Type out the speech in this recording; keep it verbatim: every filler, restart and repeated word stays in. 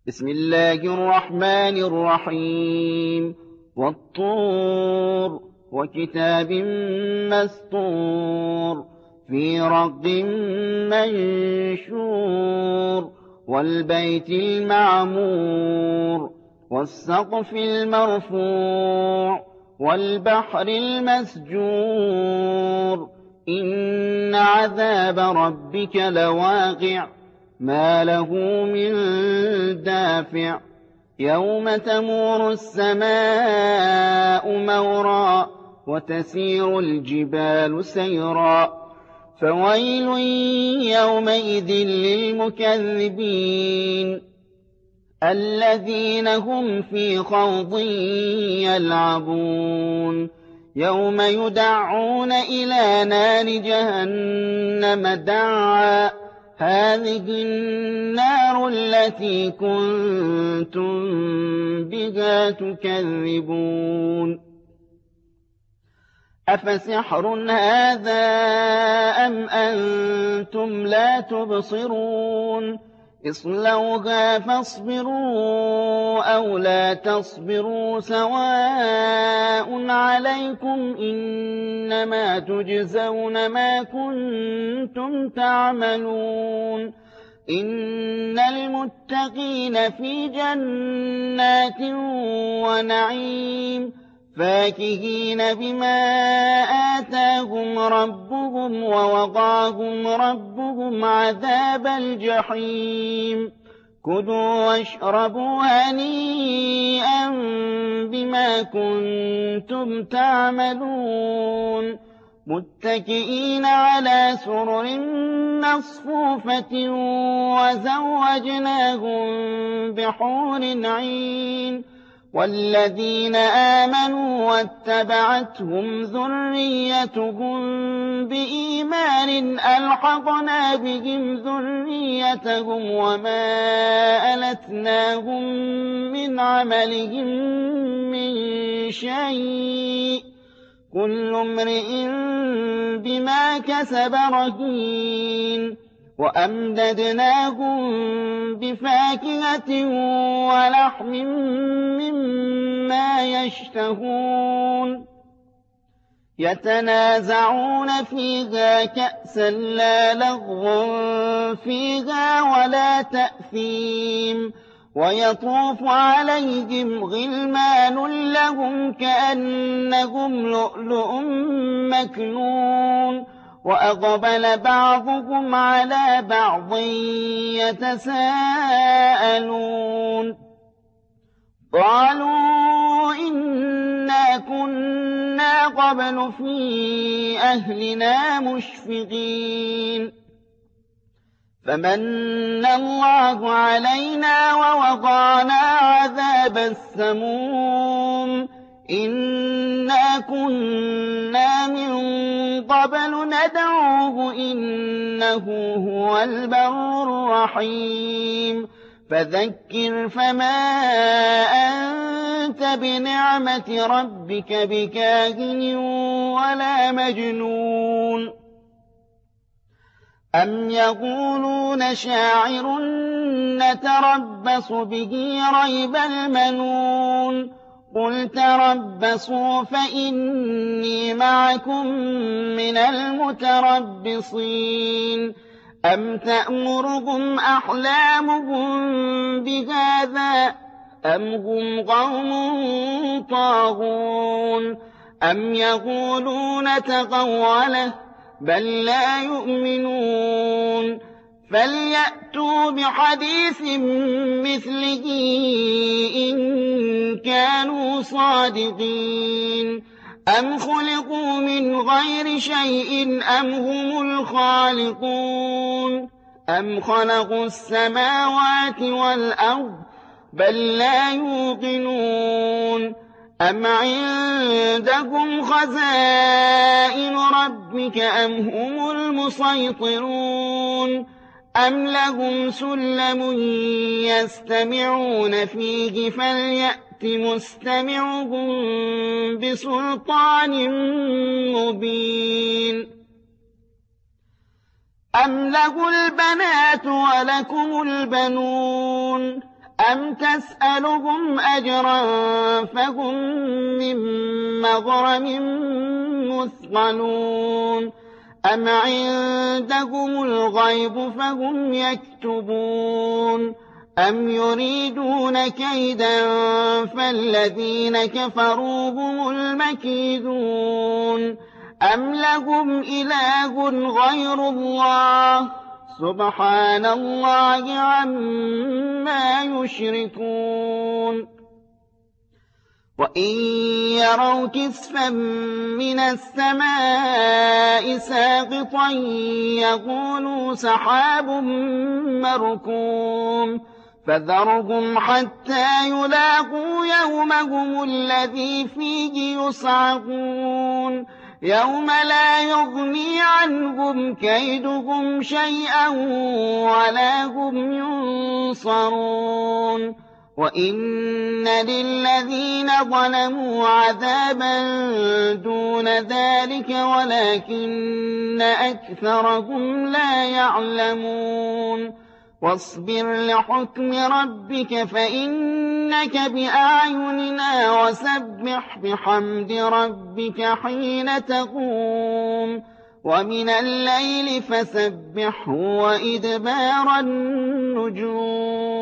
بسم الله الرحمن الرحيم والطور وكتاب مسطور في رق منشور والبيت المعمور والسقف المرفوع والبحر المسجور إن عذاب ربك لواقع ما له من دافع يوم تمور السماء مورا وتسير الجبال سيرا فويل يومئذ للمكذبين الذين هم في خوض يلعبون يوم يدعون إلى نار جهنم دعا هذه النار التي كنتم بها تكذبون أفسحر هذا أم أنتم لا تبصرون اصلوها فاصبروا أو لا تصبروا سواء عليكم إنما تجزون ما كنتم تعملون إن المتقين في جنات ونعيم فاكهين بما آتاهم ربهم ووقاهم ربهم عذاب الجحيم كلوا واشربوا هنيئا بما كنتم تعملون متكئين على سرر مصفوفة وزوجناهم بحور عين والذين آمنوا واتبعتهم ذريتهم بإيمان ألحقنا بهم ذريتهم وما ألتناهم من عملهم من شيء كل امرئ بما كسب رهين وأمددناهم بفاكهة ولحم مما يشتهون يتنازعون فيها كأسا لا لغو فيها ولا تأثيم ويطوف عليهم غلمان لهم كأنهم لؤلؤ مكنون وأقبل بعضهم على بعض يتساءلون قالوا إنا كنا قبل في أهلنا مشفقين فمن الله علينا ووقانا عذاب السموم إنا كنا من قبل ندعوه إنه هو البر الرحيم فذكر فما أنت بنعمة ربك بكاهن ولا مجنون أم يقولون شاعر نتربص به ريب المنون قل تربصوا فإني معكم من المتربصين أم تأمرهم أحلامهم بهذا أم هم قوم طاغون أم يقولون تقوله بل لا يؤمنون فليأتوا بحديث مثله إن كانوا صادقين أم خلقوا من غير شيء أم هم الخالقون أم خلقوا السماوات والأرض بل لا يوقنون أم عندهم خزائن ربك أم هم المسيطرون أم لهم سلم يستمعون فيه فليأت مستمعهم بسلطان مبين أم له البنات ولكم البنون أَمْ تَسْأَلُهُمْ أَجْرًا فَهُم مِّن مَّغْرَمٍ مُّثْقَلُونَ أَمْ عِندَهُمُ الْغَيْبُ فَهُمْ يَكْتُبُونَ أَمْ يُرِيدُونَ كَيْدًا فَالَّذِينَ كَفَرُوا هُمُ الْمَكِيدُونَ أَمْ لَهُمْ إِلَٰهٌ غَيْرُ اللَّهِ سُبْحَانَ اللَّهِ عَمَّا يُشْرِكُونَ وَإِن يَرَوْا كِسْفًا مِّنَ السَّمَاءِ سَاقِطًا يَقُولُوا سَحَابٌ مَّرْكُومٌ فَذَرْهُمْ حَتَّىٰ يُلَاقُوا يَوْمَهُمُ الَّذِي فِيهِ يُصْعَقُونَ يَوْمَ لَا يُغْنِي عَنْهُمْ كَيْدُهُمْ شَيْئًا وَلَا هُمْ يُنصَرُونَ وَإِنَّ لِلَّذِينَ ظَلَمُوا عَذَابًا دُونَ ذَٰلِكَ وَلَٰكِنَّ أَكْثَرَهُمْ لَا يَعْلَمُونَ وَاصْبِرْ لِحُكْمِ رَبِّكَ فَإِنَّكَ بِأَعْيُنِنَا وَسَبِّحْ بِحَمْدِ رَبِّكَ حِينَ تَقُومُ وَمِنَ اللَّيْلِ فَسَبِّحْهُ وَإِدْبَارَ النُّجُومِ